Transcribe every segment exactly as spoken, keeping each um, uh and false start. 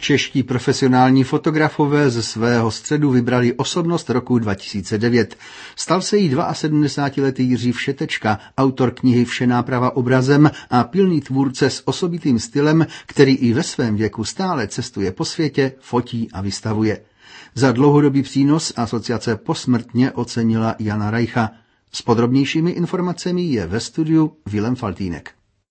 Čeští profesionální fotografové ze svého středu vybrali osobnost roku dva tisíce devět. Stal se jí sedmdesátidvouletý Jiří Všetečka, autor knihy Vše náprava obrazem a pilný tvůrce s osobitým stylem, který i ve svém věku stále cestuje po světě, fotí a vystavuje. Za dlouhodobý přínos asociace posmrtně ocenila Jana Reicha. S podrobnějšími informacemi je ve studiu Vilém Faltýnek.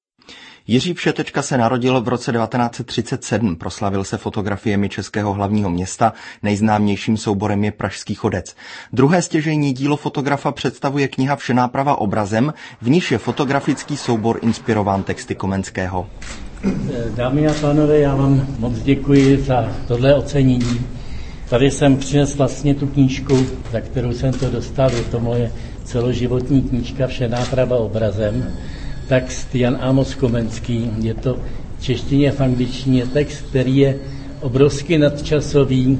Jiří Všetečka se narodil v roce devatenáct set třicet sedm, proslavil se fotografiemi českého hlavního města, nejznámějším souborem je Pražský chodec. Druhé stěžejní dílo fotografa představuje kniha Vše náprava obrazem, v níž je fotografický soubor inspirován texty Komenského. Dámy a pánové, já vám moc děkuji za tohle ocenění. Tady jsem přinesl vlastně tu knížku, za kterou jsem to dostal, je to moje celoživotní knížka Vše náprava obrazem. Text Jan Amos Komenský, je to v češtině, v angličtině text, který je obrovsky nadčasový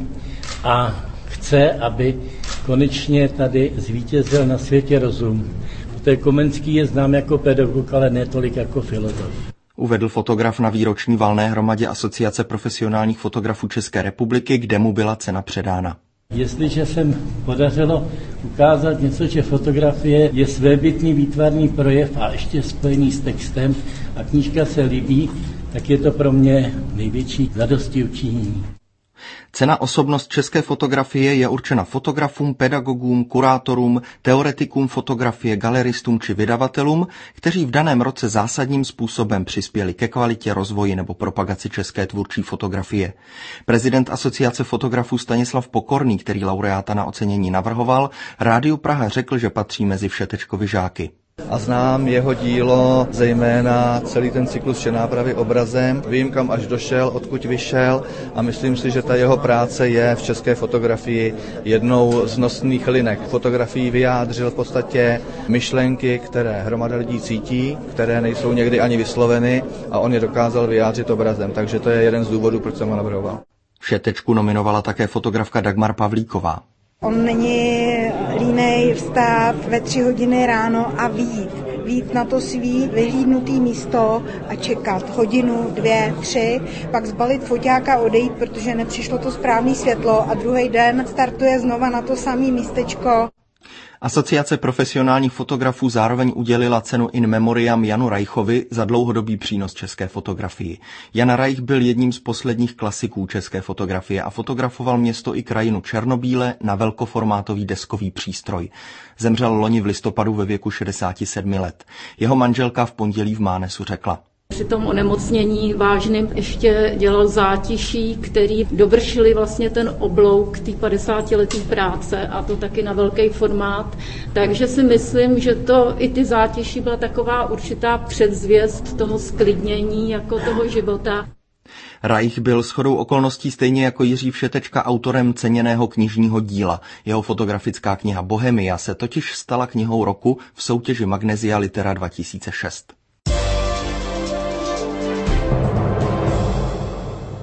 a chce, aby konečně tady zvítězil na světě rozum. Protože Komenský je znám jako pedagog, ale ne tolik jako filozof. Uvedl fotograf na výroční valné hromadě Asociace profesionálních fotografů České republiky, kde mu byla cena předána. Jestliže se podařilo ukázat něco, že fotografie je svébytný výtvarný projev a ještě spojený s textem a knížka se líbí, tak je to pro mě největší zadostiučinění. Cena Osobnost české fotografie je určena fotografům, pedagogům, kurátorům, teoretikům fotografie, galeristům či vydavatelům, kteří v daném roce zásadním způsobem přispěli ke kvalitě, rozvoji nebo propagaci české tvůrčí fotografie. Prezident Asociace fotografů Stanislav Pokorný, který laureáta na ocenění navrhoval, Rádiu Praha řekl, že patří mezi Všetečkovy žáky. A znám jeho dílo, zejména celý ten cyklus Vše nápravy obrazem. Vím, kam až došel, odkud vyšel a myslím si, že ta jeho práce je v české fotografii jednou z nosných linek. Fotografii vyjádřil v podstatě myšlenky, které hromada lidí cítí, které nejsou někdy ani vysloveny a on je dokázal vyjádřit obrazem, takže to je jeden z důvodů, proč jsem ho navrhoval. Všetečku nominovala také fotografka Dagmar Pavlíková. On není línej vstát ve tři hodiny ráno a vyjít. Vyjít na to svý vyhlídnutý místo a čekat hodinu, dvě, tři, pak zbalit foťáka a odejít, protože nepřišlo to správné světlo a druhý den startuje znova na to samé místečko. Asociace profesionálních fotografů zároveň udělila cenu in memoriam Janu Reichovi za dlouhodobý přínos české fotografii. Jan Reich byl jedním z posledních klasiků české fotografie a fotografoval město i krajinu černobíle na velkoformátový deskový přístroj. Zemřel loni v listopadu ve věku šedesáti sedmi let. Jeho manželka v pondělí v Mánesu řekla: Při tom onemocnění vážným ještě dělal zátiší, který dovršili vlastně ten oblouk té padesátileté práce a to taky na velký formát. Takže si myslím, že to i ty zátiší byla taková určitá předzvěst toho sklidnění jako toho života. Reich byl shodou okolností stejně jako Jiří Všetečka autorem ceněného knižního díla. Jeho fotografická kniha Bohemia se totiž stala knihou roku v soutěži Magnesia Litera dva tisíce šest.